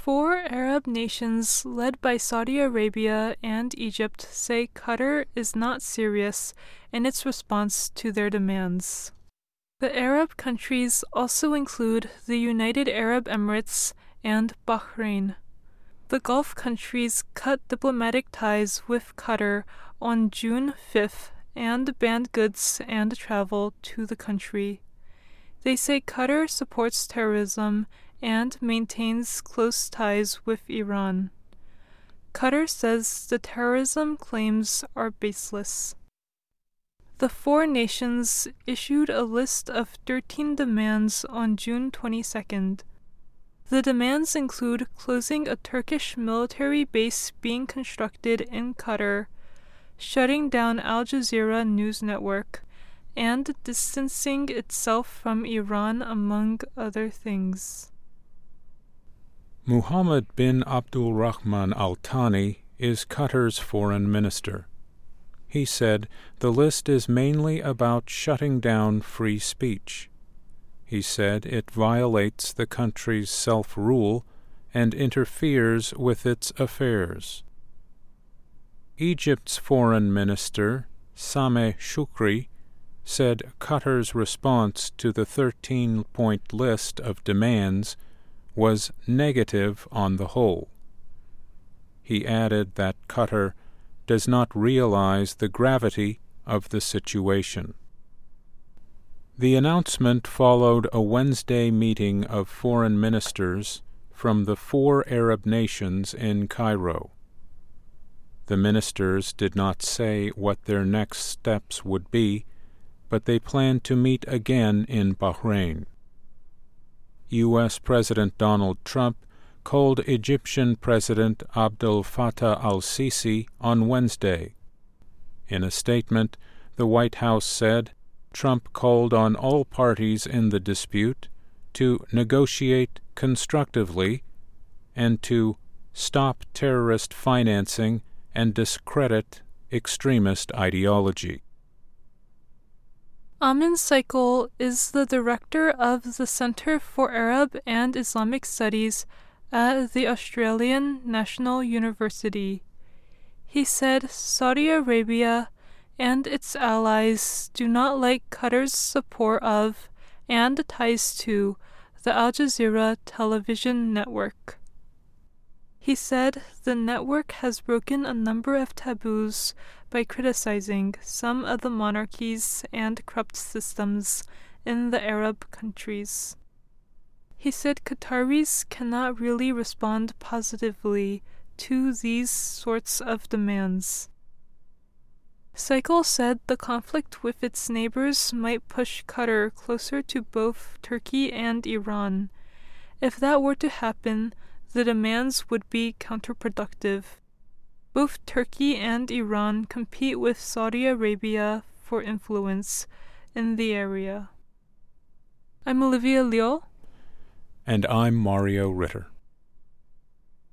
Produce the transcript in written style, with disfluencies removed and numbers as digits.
4 Arab nations led by Saudi Arabia and Egypt say Qatar is not serious in its response to their demands. The Arab countries also include the United Arab Emirates and Bahrain. The Gulf countries cut diplomatic ties with Qatar on June 5th and banned goods and travel to the country. They say Qatar supports terrorism and maintains close ties with Iran. Qatar says the terrorism claims are baseless. The 4 nations issued a list of 13 demands on June 22nd. The demands include closing a Turkish military base being constructed in Qatar, shutting down Al Jazeera news network, and distancing itself from Iran, among other things. Muhammad bin Abdul Rahman Al Thani is Qatar's foreign minister. He said the list is mainly about shutting down free speech. He said it violates the country's self-rule and interferes with its affairs. Egypt's foreign minister, Sameh Shoukry, said Qatar's response to the 13-point list of demands was negative on the whole. He added that Qatar does not realize the gravity of the situation. The announcement followed a Wednesday meeting of foreign ministers from the 4 Arab nations in Cairo. The ministers did not say what their next steps would be, but they planned to meet again in Bahrain. U.S. President Donald Trump called Egyptian President Abdel Fattah al-Sisi on Wednesday. In a statement, the White House said Trump called on all parties in the dispute to negotiate constructively and to stop terrorist financing and discredit extremist ideology. Amin Saikal is the director of the Center for Arab and Islamic Studies at the Australian National University. He said Saudi Arabia and its allies do not like Qatar's support of and ties to the Al Jazeera television network. He said the network has broken a number of taboos by criticizing some of the monarchies and corrupt systems in the Arab countries. He said Qataris cannot really respond positively to these sorts of demands. Saikal said the conflict with its neighbors might push Qatar closer to both Turkey and Iran. If that were to happen, the demands would be counterproductive. Both Turkey and Iran compete with Saudi Arabia for influence in the area. I'm Olivia Liu. And I'm Mario Ritter.